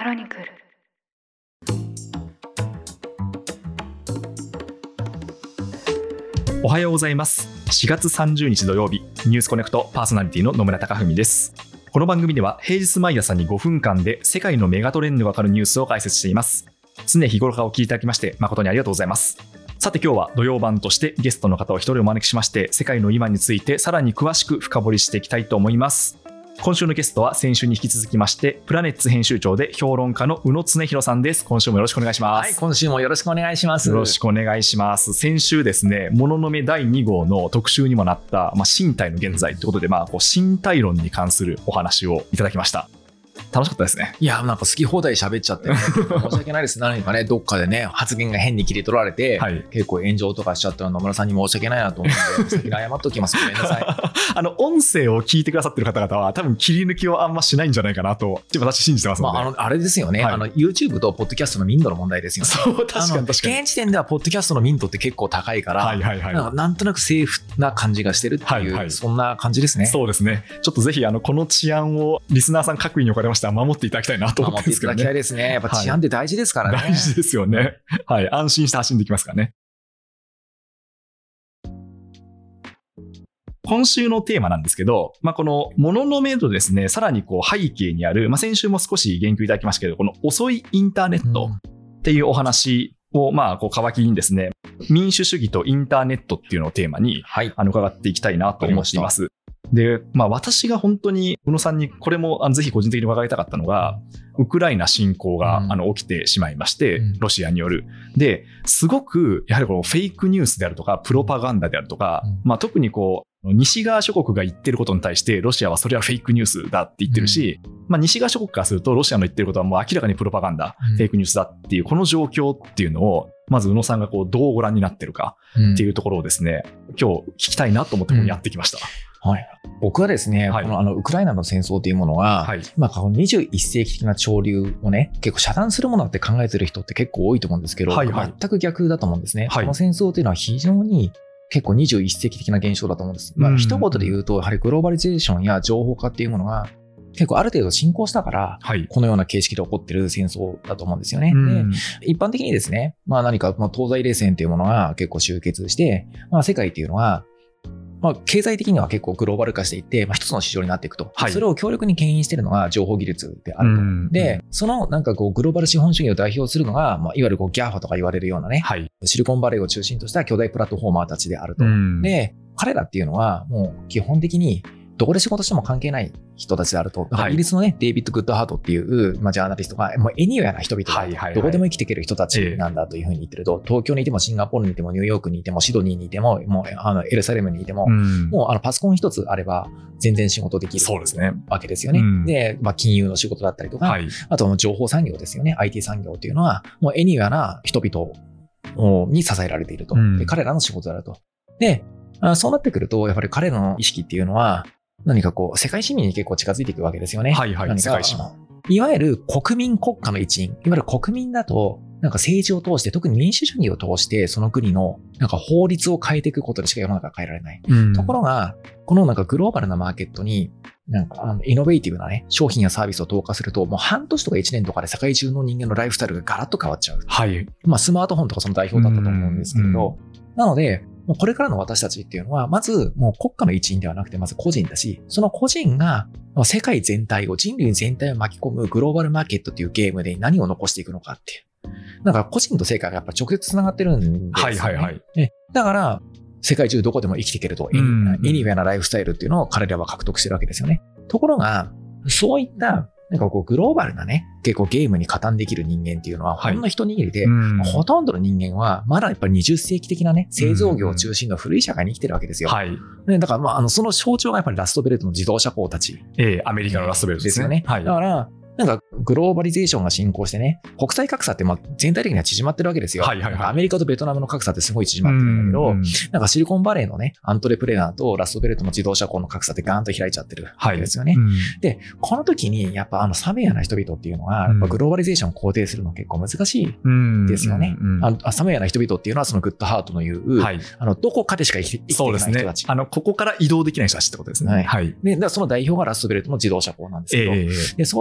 クロニクル。 おはようございます。4月30日土曜日、ニュースコネクトパーソナリティの野村貴文です。この番組では平日毎朝に5分間で世界のメガトレンドがわかるニュースを解説しています。常日頃からお聞きいただきまして誠にありがとうございます。さて今日は土曜版としてゲストの方を一人お招きしまして、世界の今についてさらに詳しく深掘りしていきたいと思います。今週のゲストは先週に引き続きましてプラネッツ編集長で評論家の宇野恒弘さんです。今週もよろしくお願いします。 はい、今週もよろしくお願いします。 よろしくお願いします。先週ですね、もののめ第2号の特集にもなった、身体の現在ということで、身体論に関するお話をいただきました。楽しかったですね。 いや、なんか好き放題喋っちゃって、ね、申し訳ないです。何かね、どっかでね、発言が変に切り取られて、はい、結構炎上とかしちゃったら野村さんに申し訳ないなと思うんで、先に謝っときます。ごめんなさい。 音声を聞いてくださってる方々は多分切り抜きをあんましないんじゃないかなと私信じてますので、 あれですよね、はい、YouTube とポッドキャストの民度の問題ですよね。 そう、確かに現時点ではポッドキャストの民度って結構高いから、なんとなくセーフな感じがしてるっていう、そんな感じですね。 そうですね。ちょっとぜひこの治安をリスナーさん各位におかれましては守っていただきたいなと思ってるんですけどね。 守っていただきたいですね。やっぱ治安って大事ですからね。 大事ですよね。はい、安心して発信できますからね。今週のテーマなんですけど、このもののめとですね、さらに背景にある、先週も少し言及いただきましたけど、この遅いインターネットっていうお話を、皮切りにですね、民主主義とインターネットっていうのをテーマに、伺っていきたいなと思っています。で、私が本当に宇野さんにこれもぜひ個人的に伺いたかったのが、ウクライナ侵攻が起きてしまいまして、ロシアによる。で、すごくやはりこのフェイクニュースであるとか、プロパガンダであるとか、特に西側諸国が言ってることに対してロシアはそれはフェイクニュースだって言ってるし、西側諸国からするとロシアの言ってることはもう明らかにプロパガンダ、フェイクニュースだっていうこの状況っていうのをまず宇野さんがどうご覧になってるかっていうところをですね、今日聞きたいなと思ってやってきました。 はい、僕はですね、このウクライナの戦争というものは、今この21世紀的な潮流をね、結構遮断するものだって考えてる人って結構多いと思うんですけど、全く逆だと思うんですね。この戦争というのは非常に結構21世紀的な現象だと思うんです。一言で言うと、やはりグローバリゼーションや情報化っていうものが結構ある程度進行したから、このような形式で起こっている戦争だと思うんですよね。で、一般的にですね、何か東西冷戦というものが結構終結して、世界っていうのは経済的には結構グローバル化していって、一つの市場になっていくと。それを強力に牽引しているのが情報技術であると。で、そのグローバル資本主義を代表するのが、いわゆるGAFAとか言われるようなね、シリコンバレーを中心とした巨大プラットフォーマーたちであると。で、彼らっていうのはもう基本的にどこで仕事しても関係ない人たちであると。イギリスのね、デイビッド・グッドハートっていう、ジャーナリストが、もうエニウェアな人々が、どこでも生きていける人たちなんだというふうに言ってると、東京にいても、シンガポールにいても、ニューヨークにいても、シドニーにいても、もう、エルサレムにいても、もう、パソコン一つあれば、全然仕事できるわけですよね。で、で、金融の仕事だったりとか、あと、情報産業ですよね。IT 産業っていうのは、もうエニウェアな人々に支えられていると。で、彼らの仕事であると。で、そうなってくると、やっぱり彼らの意識っていうのは、何か世界市民に結構近づいていくわけですよね。世界市民。いわゆる国民国家の一員。いわゆる国民だと、政治を通して、特に民主主義を通して、その国の法律を変えていくことでしか世の中は変えられない。ところが、このグローバルなマーケットに、イノベーティブなね、商品やサービスを投下すると、もう半年とか1年とかで世界中の人間のライフスタイルがガラッと変わっちゃう。スマートフォンとかその代表だったと思うんですけれど、なので、もうこれからの私たちっていうのは、まずもう国家の一員ではなくて、まず個人だし、その個人が世界全体を、人類全体を巻き込むグローバルマーケットっていうゲームで何を残していくのかっていう。個人と世界がやっぱ直接繋がってるんですよね。だから、世界中どこでも生きていけると、エニウェアなライフスタイルっていうのを彼らは獲得してるわけですよね。ところが、そういったグローバルなね、結構ゲームに加担できる人間っていうのはほんの一握りで、ほとんどの人間はまだやっぱり20世紀的なね、製造業を中心の古い社会に生きてるわけですよ。だからその象徴がやっぱりラストベルトの自動車工たち。 アメリカのラストベルトですよね。だから、グローバリゼーションが進行してね、国際格差って全体的には縮まってるわけですよ。アメリカとベトナムの格差ってすごい縮まってるんだけど、シリコンバレーのね、アントレプレナーとラストベルトの自動車工の格差ってガーンと開いちゃってるわけですよね。で、この時にやっぱサメヤな人々っていうのは、やっぱグローバリゼーションを肯定するの結構難しいですよね。サメヤな人々っていうのはそのグッドハートの言う、どこかでしか生きていけない人たち。 ここから移動できない人たちってことですね。 で、その代表がラストベルトの自動車工なんですけど、でそういった人たち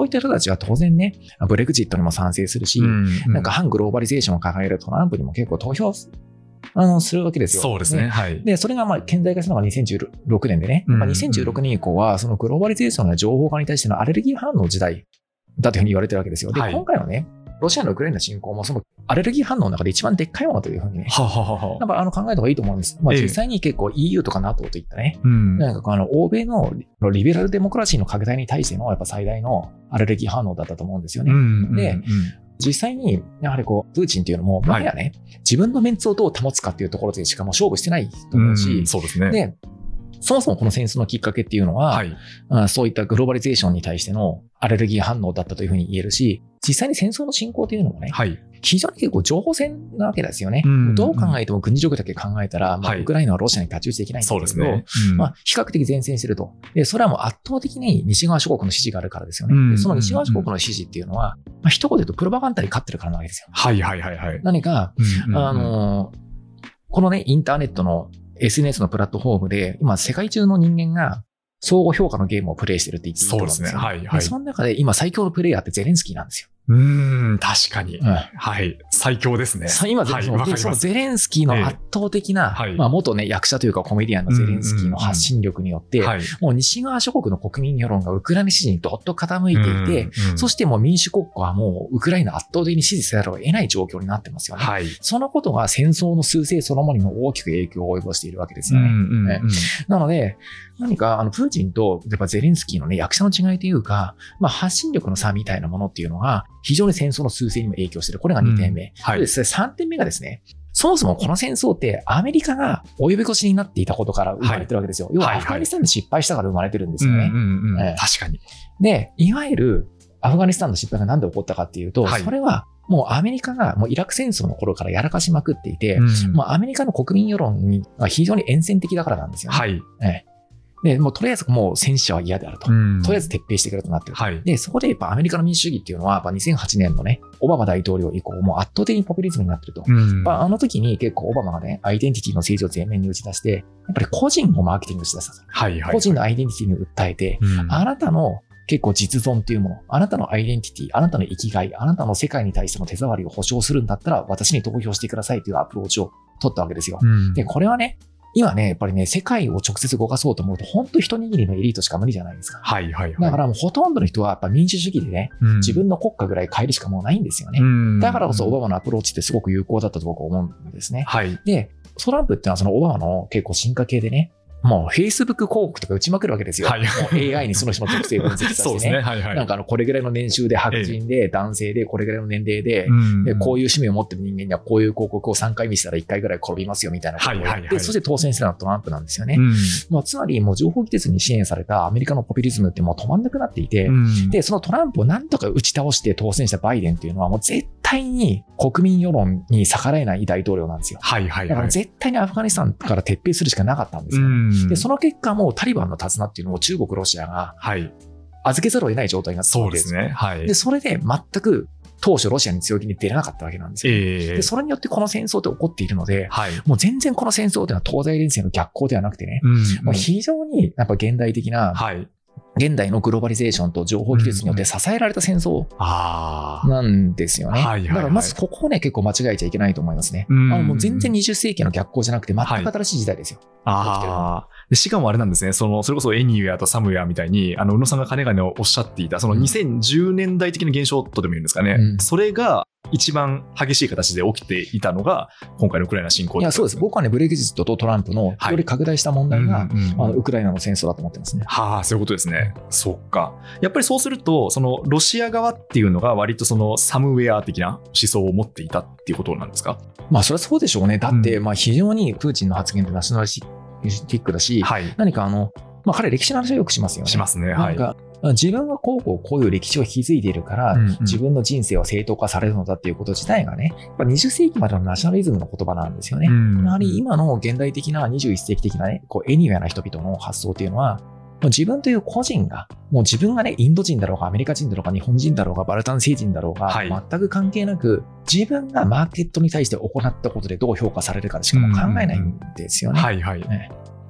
ちは当然ね、ブレグジットにも賛成するし、なんか反グローバリゼーションを掲げるトランプにも結構投票するわけですよ。 そうですね。はい。 で、それが顕在化したのが2016年でね、2016年以降は、そのグローバリゼーションの情報化に対してのアレルギー反応時代だというふうに言われてるわけですよ。で、今回のね、ロシアのウクライナ侵攻もそのアレルギー反応の中で一番でっかいものというふうにね、考えた方がいいと思うんです。実際に結構 EU とか NATO といったね、なんか欧米のリベラルデモクラシーの拡大に対してのやっぱ最大のアレルギー反応だったと思うんですよね。で、実際に、やはりプーチンっていうのも、もはやね、自分のメンツをどう保つかっていうところでしかも勝負してないと思うし、 そうですね。 で、そもそもこの戦争のきっかけっていうのは、そういったグローバリゼーションに対してのアレルギー反応だったというふうに言えるし、実際に戦争の進行というのもね、非常に結構情報戦なわけですよね。どう考えても軍事力だけ考えたら、ウクライナはロシアに太刀打ちできないんだけど、比較的前線してると。で、それはもう圧倒的に西側諸国の支持があるからですよね。でその西側諸国の支持っていうのは、一言で言うとプロパガンダに勝ってるからなわけですよ。何か、このね、インターネットの SNS のプラットフォームで、今世界中の人間が相互評価のゲームをプレイしてるって言っていいと思うんですよ。そうですね。その中で今最強のプレイヤーってゼレンスキーなんですよ。 確かに。最強ですね。 今、そのゼレンスキーの圧倒的な、元ね、役者というかコメディアンのゼレンスキーの発信力によって、もう西側諸国の国民世論がウクライナ支持にどっと傾いていて、そしてもう民主国家はもうウクライナ圧倒的に支持せざるを得ない状況になってますよね。そのことが戦争の趨勢そのものにも大きく影響を及ぼしているわけですよね。なので、何かプーチンとやっぱゼレンスキーのね、役者の違いというか、発信力の差みたいなものっていうのが非常に戦争の趨勢にも影響している。これが2点目。3点目がですね、そもそもこの戦争ってアメリカが及び腰になっていたことから生まれてるわけですよ。要はアフガニスタンで失敗したから生まれてるんですよね。 確かに。 で、いわゆるアフガニスタンの失敗が何で起こったかっていうと、それはもうアメリカがもうイラク戦争の頃からやらかしまくっていて、もうアメリカの国民世論に非常に厭戦的だからなんですよね。で、もうとりあえずもう戦死者は嫌であると。とりあえず撤兵してくれとなってる。で、そこでやっぱアメリカの民主主義っていうのは、2008年のね、オバマ大統領以降、もう圧倒的にポピュリズムになってると。あの時に結構オバマがね、アイデンティティの政治を前面に打ち出して、やっぱり個人をマーケティングし出したと。個人のアイデンティティに訴えて、あなたの結構実存っていうもの、あなたのアイデンティティ、あなたの生きがい、あなたの世界に対しての手触りを保証するんだったら、私に投票してくださいというアプローチを取ったわけですよ。で、これはね、今ね、やっぱりね、世界を直接動かそうと思うと、本当一握りのエリートしか無理じゃないですか。だからもうほとんどの人はやっぱ民主主義でね、自分の国家ぐらい変えるしかもうないんですよね。だからこそオバマのアプローチってすごく有効だったと僕は思うんですね。で、トランプってのはそのオバマの結構進化系でね、もう Facebook 広告とか打ちまくるわけですよ。もう AI にその人の特性を分析させてね。なんかこれぐらいの年収で白人で男性でこれぐらいの年齢で、こういう趣味を持ってる人間にはこういう広告を3回見せたら1回ぐらい転びますよみたいなことを言って、そして当選したのはトランプなんですよね。つまりもう情報技術に支援されたアメリカのポピュリズムってもう止まんなくなっていて、で、そのトランプをなんとか打ち倒して当選したバイデンっていうのはもう絶対に国民世論に逆らえない大統領なんですよ。だから絶対にアフガニスタンから撤兵するしかなかったんですよね。で、その結果もうタリバンの手綱っていうのを中国、ロシアが預けざるを得ない状態になってたわけですよ。で、それで全く当初ロシアに強気に出れなかったわけなんですよ。で、それによってこの戦争って起こっているので、もう全然この戦争っていうのは東西冷戦の逆行ではなくてね、もう非常にやっぱ現代的な、現代のグローバリゼーションと情報技術によって支えられた戦争なんですよね。だからまずここをね、結構間違えちゃいけないと思いますね。もう全然20世紀の逆行じゃなくて全く新しい時代ですよ。 でしかもあれなんですね、それこそエニウェアとサムウェアみたいに、宇野さんがかねがねおっしゃっていた、その2010年代的な現象とでも言うんですかね、それが一番激しい形で起きていたのが、今回のウクライナ侵攻。 いや、そうです。僕はね、ブレグジットとトランプのより拡大した問題が、ウクライナの戦争だと思ってますね。 そういうことですね。そっか。やっぱりそうすると、そのロシア側っていうのが割とそのサムウェア的な思想を持っていたっていうことなんですか？ それはそうでしょうね。だって、非常にプーチンの発言ってナショナリティックだし、何か彼歴史の話はよくしますよね。 しますね。 なんか自分はこういう歴史を築いているから、自分の人生は正当化されるのだっていうこと自体がね、やっぱ20世紀までのナショナリズムの言葉なんですよね。やはり今の現代的な21世紀的なね、エニウェアな人々の発想っていうのは、自分という個人が、もう自分がね、インド人だろうが、アメリカ人だろうが、日本人だろうが、バルタン星人だろうが、全く関係なく、自分がマーケットに対して行ったことでどう評価されるかでしかも考えないんですよね。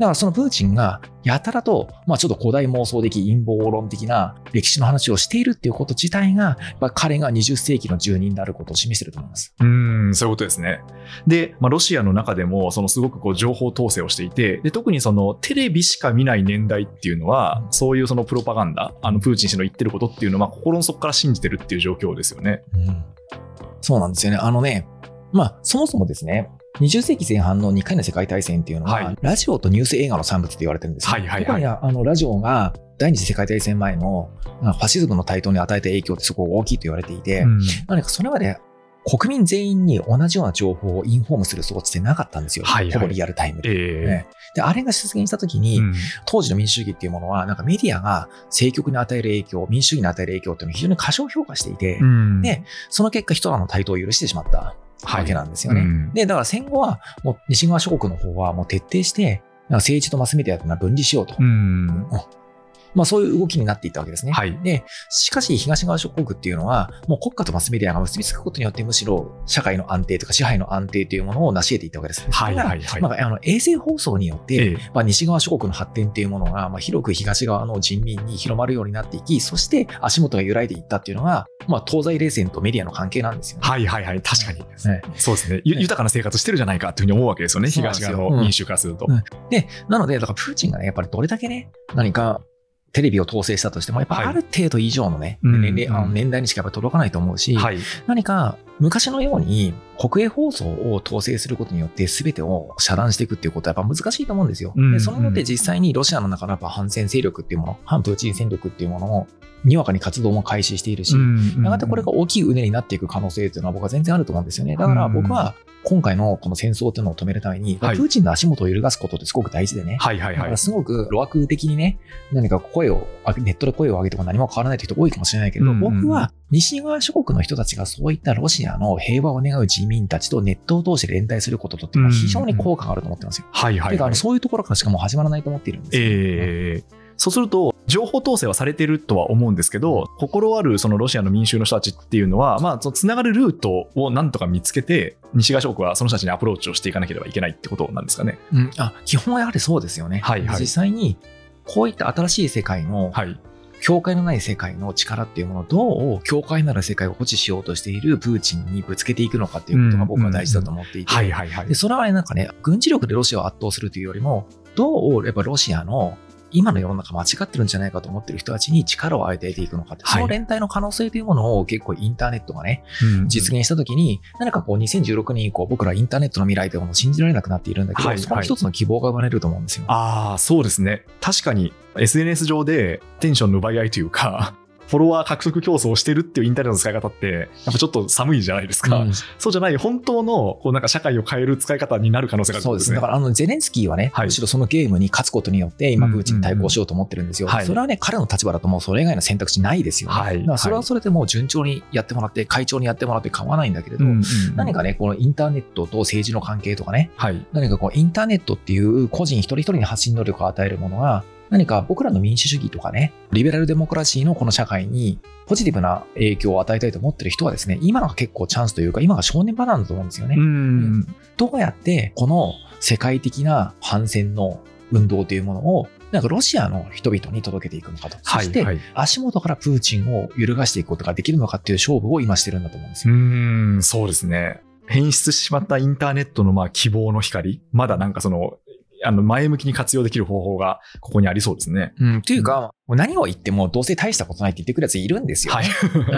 からそのプーチンがやたらと、ちょっと古代妄想的、陰謀論的な歴史の話をしているっていうこと自体が、やっぱ彼が20世紀の住人であることを示していると思います。 そういうことですね。で、ロシアの中でも、すごく情報統制をしていて、で、特にテレビしか見ない年代っていうのは、そういうプロパガンダ、プーチン氏の言ってることっていうのは、心の底から信じてるっていう状況ですよね。 そうなんですよね。そもそもですね、20世紀前半の2回の世界大戦っていうのは、ラジオとニュース映画の産物って言われてるんですよ。特にラジオが第二次世界大戦前のファシズムの台頭に与えた影響ってすごく大きいと言われていて、何かそれまで国民全員に同じような情報をインフォームする装置ってなかったんですよ。ほぼリアルタイムで。で、あれが出現したときに、当時の民主主義っていうものは、メディアが政局に与える影響、民主主義に与える影響っていうのを非常に過小評価していて、で、その結果ヒトラーの台頭を許してしまったわけなんですよね。で、だから戦後は、もう西側諸国の方はもう徹底して、政治とマスメディアというのは分離しようと。そういう動きになっていったわけですね。で、しかし東側諸国っていうのは、もう国家とマスメディアが結びつくことによって、むしろ社会の安定とか支配の安定というものを成し得ていったわけです。衛星放送によって、西側諸国の発展っていうものが、広く東側の人民に広まるようになっていき、そして足元が揺らいでいったっていうのが、東西冷戦とメディアの関係なんですよね。 確かに。そうですね。豊かな生活してるじゃないかっていうふうに思うわけですよね。東側の民衆からすると。 で、なので、だからプーチンがね、やっぱりどれだけね、何か、テレビを統制したとしても、やっぱある程度以上のね、年代にしかやっぱ届かないと思うし、何か昔のように国営放送を統制することによって全てを遮断していくっていうことはやっぱ難しいと思うんですよ。でそのので実際にロシアの中のやっぱ反戦勢力っていうもの、反プーチン戦力っていうものをにわかに活動も開始しているし、やがてこれが大きい畝になっていく可能性っていうのは僕は全然あると思うんですよね。だから僕は今回のこの戦争っていうのを止めるために、プーチンの足元を揺るがすことってすごく大事でね。だからすごく路悪的にね、何かネットで声を上げても何も変わらないという人多いかもしれないけれど、僕は西側諸国の人たちがそういったロシアの平和を願う人民たちとネットを通して連帯することとっていうのは非常に効果があると思ってますよ。だからそういうところからしかもう始まらないと思っているんですよ。 そうすると情報統制はされているとは思うんですけど、心あるそのロシアの民衆の人たちっていうのは、つながるルートをなんとか見つけて、西側諸国はその人たちにアプローチをしていかなければいけないってことなんですかね。 基本はやはりそうですよね。実際にこういった新しい世界の、境界のない世界の力っていうものをどう境界なる世界を保持しようとしているプーチンにぶつけていくのかっていうことが僕は大事だと思っていて、でそれはなんかね、軍事力でロシアを圧倒するというよりも、どうやっぱロシアの今の世の中間違ってるんじゃないかと思ってる人たちに力を与えていくのかって、その連帯の可能性というものを結構インターネットがね、実現したときに、何か2016年以降僕らインターネットの未来というものを信じられなくなっているんだけど、その一つの希望が生まれると思うんですよ。 そうですね。確かに SNS 上でテンションの奪い合いというか、フォロワー獲得競争をしてるっていうインターネットの使い方って、やっぱちょっと寒いじゃないですか。そうじゃない、本当のなんか社会を変える使い方になる可能性があるんですね。 そうです。だからゼレンスキーはね、むしろそのゲームに勝つことによって、今プーチンに対抗しようと思ってるんですよ。それはね、彼の立場だともうそれ以外の選択肢ないですよね。だからそれはそれでもう順調にやってもらって、会長にやってもらって構わないんだけれど、何かね、このインターネットと政治の関係とかね、何かインターネットっていう個人一人一人に発信能力を与えるものが、何か僕らの民主主義とかね、リベラルデモクラシーのこの社会にポジティブな影響を与えたいと思っている人はですね、今が結構チャンスというか、今が正念場なんだと思うんですよね。どうやってこの世界的な反戦の運動というものをなんかロシアの人々に届けていくのかと、そして足元からプーチンを揺るがしていくことができるのかっていう勝負を今してるんだと思うんですよ。 そうですね。変質してしまったインターネットの希望の光、まだなんか前向きに活用できる方法がここにありそうですね。 というか、何を言ってもどうせ大したことないって言ってくるやついるんですよ、ね。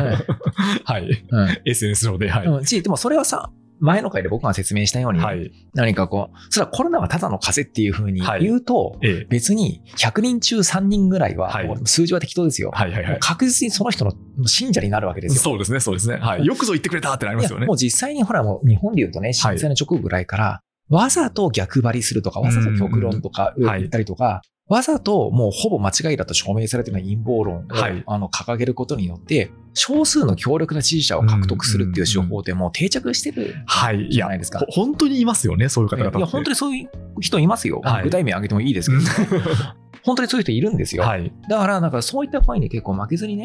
SNS 上で。 でもそれはさ、前の回で僕が説明したように、何かそれはコロナはただの風邪っていう風に言うと、別に100人中3人ぐらいは、数字は適当ですよ。確実にその人の信者になるわけですよ。 そうですね。よくぞ言ってくれたってなりますよね。 もう実際にもう日本で言うとね、震災の直後ぐらいから、わざと逆張りするとか、わざと極論とか言ったりとか、わざともうほぼ間違いだと証明されているような陰謀論を掲げることによって、少数の強力な支持者を獲得するっていう手法でもう定着してるじゃないですか。 本当にいますよね、そういう方々って。 本当にそういう人いますよ。具体名挙げてもいいですけど。本当にそういう人いるんですよ。だからなんかそういった声に結構負けずにね、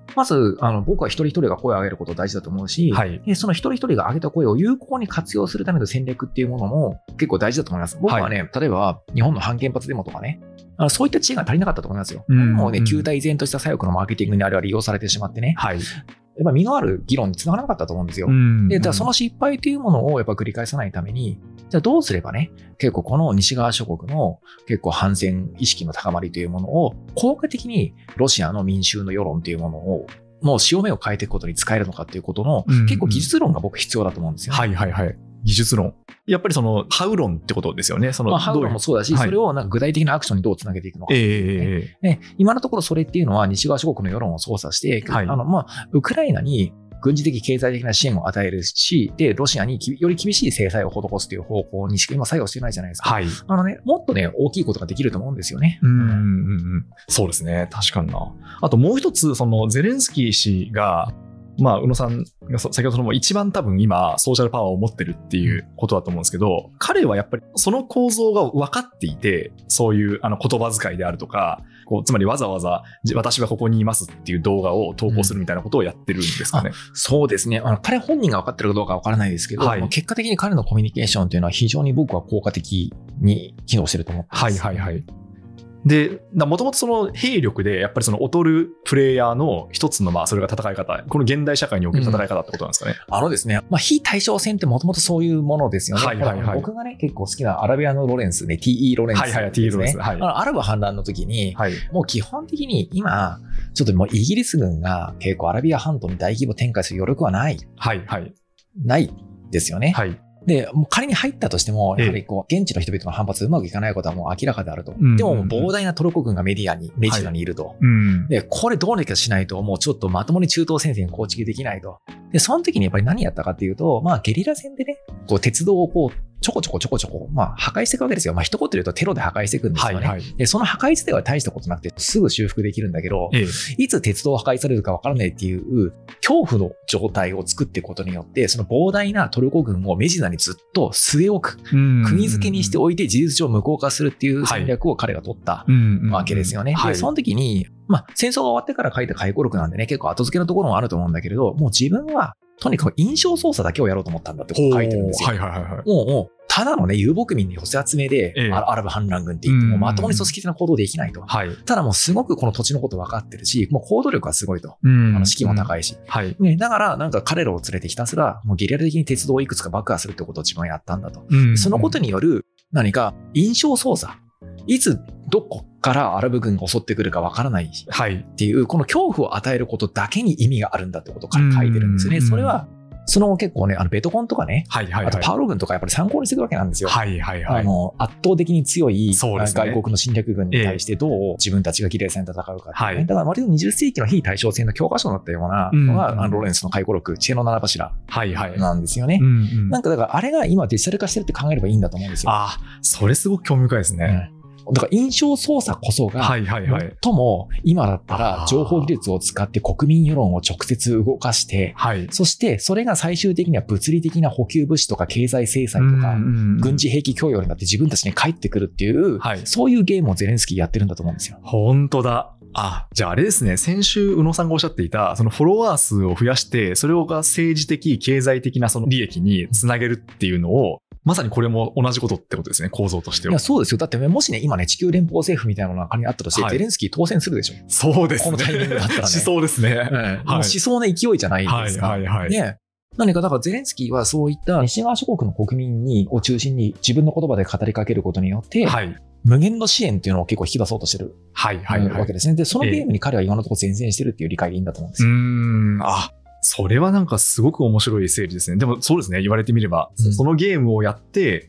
まず、僕は一人一人が声を上げること大事だと思うし、でその一人一人が上げた声を有効に活用するための戦略っていうものも結構大事だと思います。僕はね、例えば日本の反原発デモとかね、そういった知恵が足りなかったと思いますよ。もうね、旧態依然とした左翼のマーケティングにあれは利用されてしまってね。やっぱ身のある議論につながらなかったと思うんですよ。で、その失敗というものをやっぱ繰り返さないために、じゃあどうすればね、結構この西側諸国の結構反戦意識の高まりというものを効果的にロシアの民衆の世論というものをもう潮目を変えていくことに使えるのかということの結構技術論が僕必要だと思うんですよ、ね。 技術論。やっぱりそのハウ論ってことですよね。 ハウ論もそうだし、それをなんか具体的なアクションにどうつなげていくのか、ね。今のところそれっていうのは西側諸国の世論を操作して、ウクライナに軍事的経済的な支援を与えるし、で、ロシアにより厳しい制裁を施すという方向にしか今作用してないじゃないですか。もっとね、大きいことができると思うんですよね。 そうですね。確かにな。あともう一つ、そのゼレンスキー氏が、宇野さんが先ほどの一番多分今ソーシャルパワーを持ってるっていうことだと思うんですけど、彼はやっぱりその構造が分かっていて、そういう言葉遣いであるとか、つまりわざわざ私はここにいますっていう動画を投稿するみたいなことをやってるんですかね。 そうですね。彼本人が分かってるかどうかは分からないですけど、結果的に彼のコミュニケーションというのは非常に僕は効果的に機能してると思ってます。 で、もともとその兵力でやっぱりその劣るプレイヤーの一つのそれが戦い方、この現代社会における戦い方ってことなんですかね。 ですね、非対称戦ってもともとそういうものですよね。僕がね、結構好きなアラビアのロレンスね、TE ロレンスですね。アラブ反乱の時に、もう基本的に今、ちょっともうイギリス軍が結構アラビア半島に大規模展開する余力はない。ないですよね。で、もう仮に入ったとしても、やはり現地の人々の反発うまくいかないことはもう明らかであると。でも、膨大なトルコ軍がレジナにいると。で、これどうにかしないと、もうちょっとまともに中東戦線構築できないと。で、その時にやっぱり何やったかっていうと、ゲリラ戦でね、鉄道をちょこちょこ破壊していくわけですよ。一言で言うとテロで破壊していくんですよね。で、その破壊自体は大したことなくて、すぐ修復できるんだけど、いつ鉄道破壊されるかわからないっていう恐怖の状態を作っていくことによって、その膨大なトルコ軍をメジナにずっと据え置く、釘付けにしておいて事実上無効化するっていう戦略を彼が取ったわけですよね。で、その時に、戦争が終わってから書いた回顧録なんでね、結構後付けのところもあると思うんだけれど、もう自分はとにかく印象操作だけをやろうと思ったんだって書いてるんですよ。もうただのね、遊牧民の寄せ集めで、アラブ反乱軍って言ってもまともに組織的な行動できないと。ただもうすごくこの土地のこと分かってるし、もう行動力がすごいと。士気も高いし。だからなんか彼らを連れてひたすら、もうゲリラ的に鉄道をいくつか爆破するってことを自分はやったんだと。そのことによる何か印象操作。いつどこからアラブ軍が襲ってくるかわからないっていう、この恐怖を与えることだけに意味があるんだってことを書いてるんですよね。それはその結構ね、ベトコンとかね、あとパウロ軍とかやっぱり参考にしてるわけなんですよ。圧倒的に強い外国の侵略軍に対してどう自分たちがギリラ戦で戦うかっていうね。だから割と20世紀の非対称戦の教科書だったようなのが、ロレンスの回顧録、知恵の七柱なんですよね。なんかだからあれが今デジタル化してるって考えればいいんだと思うんですよ。 それすごく興味深いですね。 だから印象操作こそが、最も今だったら情報技術を使って国民世論を直接動かして、そしてそれが最終的には物理的な補給物資とか経済制裁とか、軍事兵器供与になって自分たちに返ってくるっていう、そういうゲームをゼレンスキーやってるんだと思うんですよ。 本当だ。じゃああれですね、先週宇野さんがおっしゃっていたそのフォロワー数を増やしてそれが政治的経済的なその利益につなげるっていうのをまさにこれも同じことってことですね、構造としては。 いや、そうですよ。だってもしね、今ね、地球連邦政府みたいなのが仮にあったとして、ゼレンスキー当選するでしょ。 そうですね。 このタイミングだったらね。 しそうですね。 もう思想の勢いじゃないですか。ね。何かだからゼレンスキーはそういった西側諸国の国民を中心に自分の言葉で語りかけることによって、無限の支援っていうのを結構引き出そうとしてるわけですね。で、そのゲームに彼は今のところ前線してるっていう理解でいいんだと思うんですよ。 それはなんかすごく面白い整理ですね。でもそうですね、言われてみれば、そのゲームをやって、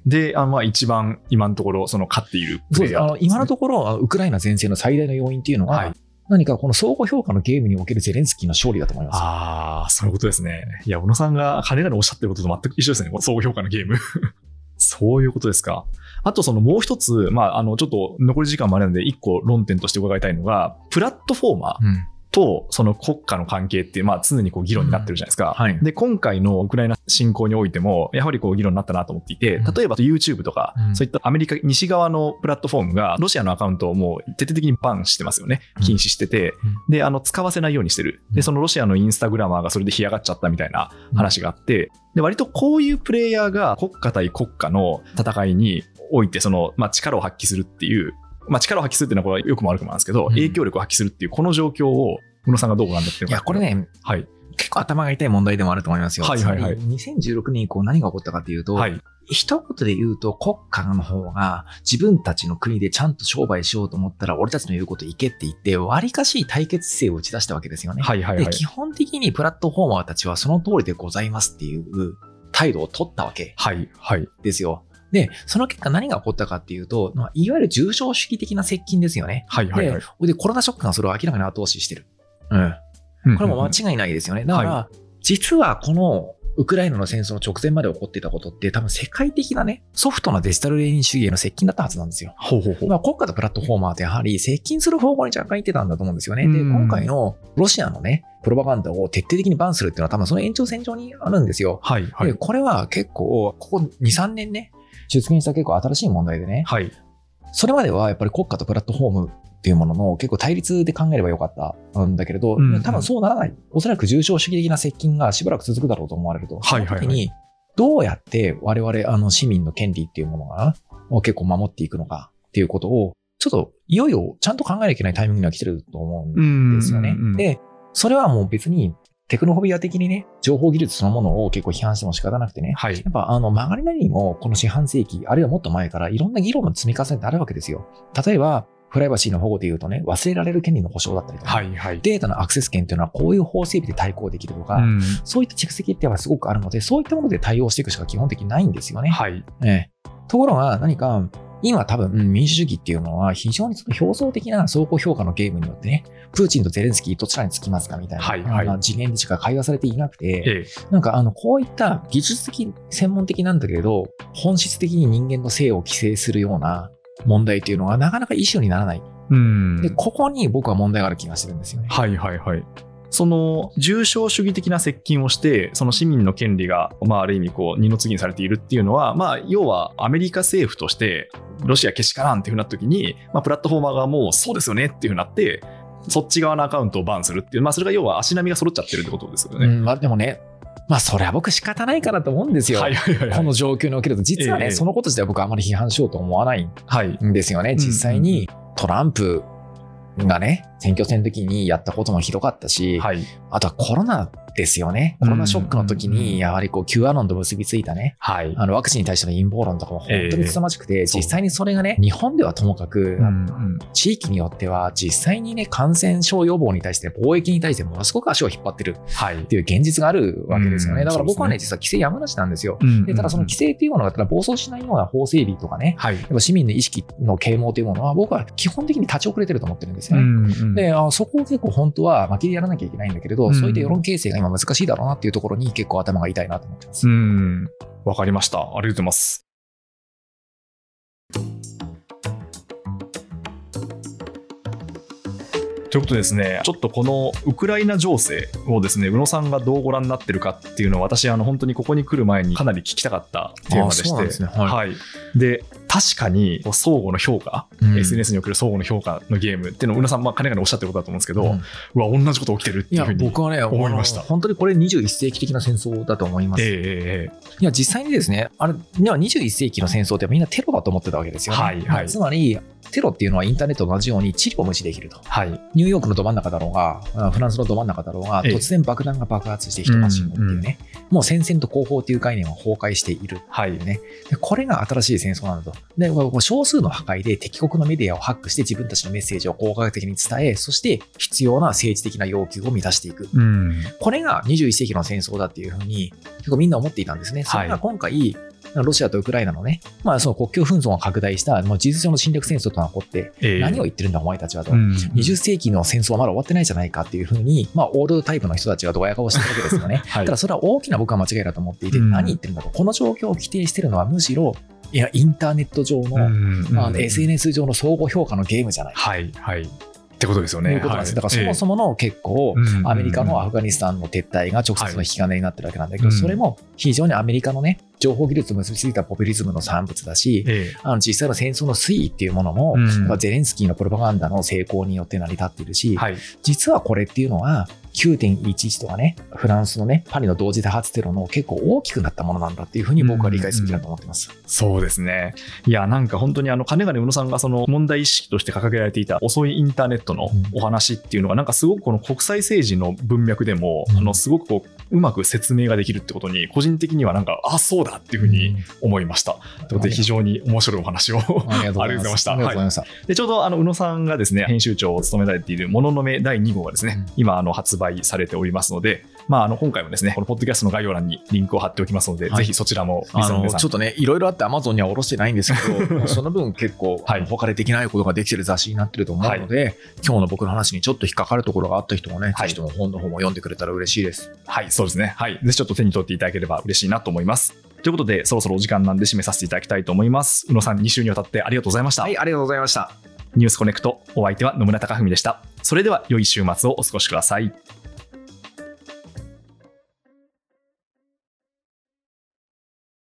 で、一番今のところその勝っているプレイヤー、 そうです。今のところウクライナ前線の最大の要因っていうのは、何かこの相互評価のゲームにおけるゼレンスキーの勝利だと思います。 そういうことですね。いや、小野さんが彼らにおっしゃってることと全く一緒ですね。相互評価のゲーム。そういうことですか。あともう一つ、ちょっと残り時間もあるので、一個論点として伺いたいのが、プラットフォーマー。 とその国家の関係ってまあ常にこう議論になってるじゃないですか、 はい、 で今回のウクライナ侵攻においてもやはりこう議論になったなと思っていて、例えば YouTube とか、そういったアメリカ西側のプラットフォームがロシアのアカウントをもう徹底的にバンしてますよね。禁止してて、で使わせないようにしてる。でそのロシアのインスタグラマーがそれで干上がっちゃったみたいな話があって、で割とこういうプレイヤーが国家対国家の戦いにおいてその、力を発揮するっていう、力を発揮するっていうのはこれはよくも悪くもなんですけど、影響力を発揮するっていうこの状況を宇野さんがどうご覧になってるか。 いやこれね、はい、結構頭が痛い問題でもあると思いますよ。 はいはいはい、 2016年以降何が起こったかというと、 はい、 一言で言うと国家の方が自分たちの国でちゃんと商売しようと思ったら俺たちの言うこと言けって言ってわりかしい対決姿勢を打ち出したわけですよね。 はいはいはい、 で基本的にプラットフォーマーたちはその通りでございますっていう態度を取ったわけですよ。で、その結果何が起こったかっていうと、いわゆる重症主義的な接近ですよね。 はいはいはい、 でコロナショックがそれを明らかに後押ししてる。これも間違いないですよね。だから、実はこのウクライナの戦争の直前まで起こっていたことって多分世界的なね、ソフトなデジタルレーニン主義への接近だったはずなんですよ。 国家とプラットフォーマーってやはり接近する方向に若干行ってたんだと思うんですよね。で、今回のロシアのね、プロパガンダを徹底的にバンするっていうのは多分その延長線上にあるんですよ。 はいはい、 でこれは結構、ここ2、3年ね、出現した結構新しい問題でね、 はい、 それまではやっぱり国家とプラットフォームっていうものの結構対立で考えればよかったんだけれど、多分そうならない。おそらく重症主義的な接近がしばらく続くだろうと思われると。その時にどうやって我々市民の権利っていうものが結構守っていくのかっていうことをちょっといよいよちゃんと考えなきゃいけないタイミングには来てると思うんですよね。で、それはもう別にテクノフォビア的にね、情報技術そのものを結構批判しても仕方なくてね、 はい、 やっぱ曲がりなりにもこの四半世紀、あるいはもっと前からいろんな議論の積み重ねってあるわけですよ。例えば、プライバシーの保護でいうとね、忘れられる権利の保障だったりとか、 はいはい、 データのアクセス権っていうのはこういう法整備で対抗できるとか、そういった蓄積ってやっぱすごくあるので、そういったもので対応していくしか基本的にないんですよね。 はい、 ところが何か、今多分民主主義っていうのは非常にその表層的な相互評価のゲームによってね、プーチンとゼレンスキーどちらにつきますかみたいな、次元でしか会話されていなくて、なんかこういった技術的専門的なんだけれど、本質的に人間の性を規制するような問題っていうのはなかなかイシューにならない。で、ここに僕は問題がある気がしてるんですよね。 はいはいはい。その重症主義的な接近をしてその市民の権利がある意味こう二の次にされているっていうのは要はアメリカ政府としてロシアけしからんっていうふうになった時にプラットフォーマーがもうそうですよねっていうふうになってそっち側のアカウントをバンするっていうそれが要は足並みが揃っちゃってるってことですよね。 でもねそれは僕仕方ないかなと思うんですよ。この状況におけると実はね、そのこと自体は僕はあまり批判しようと思わないんですよね。実際にトランプがね選挙戦の時にやったこともひどかったし、あとはコロナですよね。コロナショックの時にやはりこう Q アノンと結びついたね、ワクチンに対しての陰謀論とかも本当に凄まじくて、実際にそれがね日本ではともかく、地域によっては実際にね感染症予防に対して貿易に対してものすごく足を引っ張ってるっていう現実があるわけですよね。だから僕はね実は規制やむなしなんですよ。でただその規制っていうものがただ暴走しないような法整備とかね、やっぱ市民の意識の啓蒙というものは僕は基本的に立ち遅れてると思ってるんですよね。でそこを結構本当は巻きでやらなきゃいけないんだけれど、そういった世論形成が今難しいだろうなっていうところに結構頭が痛いなと思ってます。 わかりました。ありがとうございます。ということでですね、ちょっとこのウクライナ情勢をですね、宇野さんがどうご覧になってるかっていうのを私本当にここに来る前にかなり聞きたかったテーマでして、で確かに相互の評価、SNS における相互の評価のゲームっていうのを宇野さんかねがねおっしゃってることだと思うんですけど、同じこと起きてるっていうふうに僕はね思いました。 本当にこれ21世紀的な戦争だと思います。いや実際にですね、あれでは21世紀の戦争ってみんなテロだと思ってたわけですよね。つまりテロっていうのはインターネットと同じように知理を無視できると、ニューヨークのど真ん中だろうがフランスのど真ん中だろうが突然爆弾が爆発して人が死ぬっていうね、もう戦線と後方っていう概念は崩壊しているっていうね、でこれが新しい戦争なんだと。で少数の破壊で敵国のメディアをハックして自分たちのメッセージを効果的に伝え、そして必要な政治的な要求を満たしていく、これが21世紀の戦争だっていうふうに結構みんな思っていたんですね。それが今回ロシアとウクライナのね、その国境紛争が拡大した事実上の侵略戦争とが起こって、何を言ってるんだお前たちはと、20世紀の戦争はまだ終わってないじゃないかっていうふうに、オールドタイプの人たちがドヤ顔してるわけですよね。ただそれは大きな僕は間違いだと思っていて、何言ってるんだと。この状況を規定してるのはむしろインターネット上の、SNS 上の相互評価のゲームじゃない。 ってことですよね。 いうことなんです。だからそもそもの結構、アメリカのアフガニスタンの撤退が直接の引き金になってるわけなんだけど、それも非常にアメリカのね、情報技術と結びついたポピュリズムの産物だし、実際の戦争の推移っていうものも、ゼレンスキーのプロパガンダの成功によって成り立っているし、実はこれっていうのは、9.11 とかね、フランスのね、パリの同時多発テロの結構大きくなったものなんだっていうふうに僕は理解すべきだと思ってます。 そうですね。いや、なんか本当にかねがね宇野さんがその問題意識として掲げられていた遅いインターネットのお話っていうのが、なんかすごくこの国際政治の文脈でも、すごくこう、うまく説明ができるってことに、個人的にはなんか、そうだっていうふうに思いました。ということで、非常に面白いお話をありがとうございました。で、ちょうど宇野さんがですね、編集長を務められているもののめ第2号がですね、今発売されておりますので、今回もですね、このポッドキャストの概要欄にリンクを貼っておきますので、ぜひそちらもちょっとね、いろいろあって Amazon には下ろしてないんですけど、その分結構、他でできないことができてる雑誌になってると思うので、今日の僕の話にちょっと引っかかるところがあった人もね、ぜひとも本の方も読んでくれたら嬉しいです。 はい、そうですね。はい。ぜひちょっと手に取っていただければ嬉しいなと思います。ということで、そろそろお時間なんで締めさせていただきたいと思います。宇野さん、2週にわたってありがとうございました。 はい、ありがとうございました。 ニュースコネクト、お相手は野村貴文でした。それでは良い週末をお過ごしください。